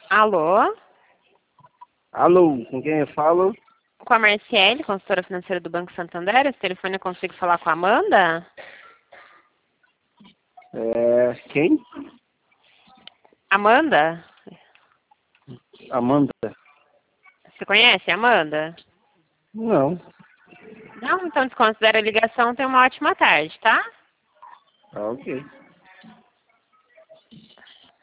Alô? Alô, com quem eu falo? Com a Marciele, consultora financeira do Banco Santander. Esse telefone eu consigo falar com a Amanda? Quem? Amanda? Amanda? Você conhece a Amanda? Não. Não? Então desconsidera a ligação. Tenha uma ótima tarde, tá? Ah, ok.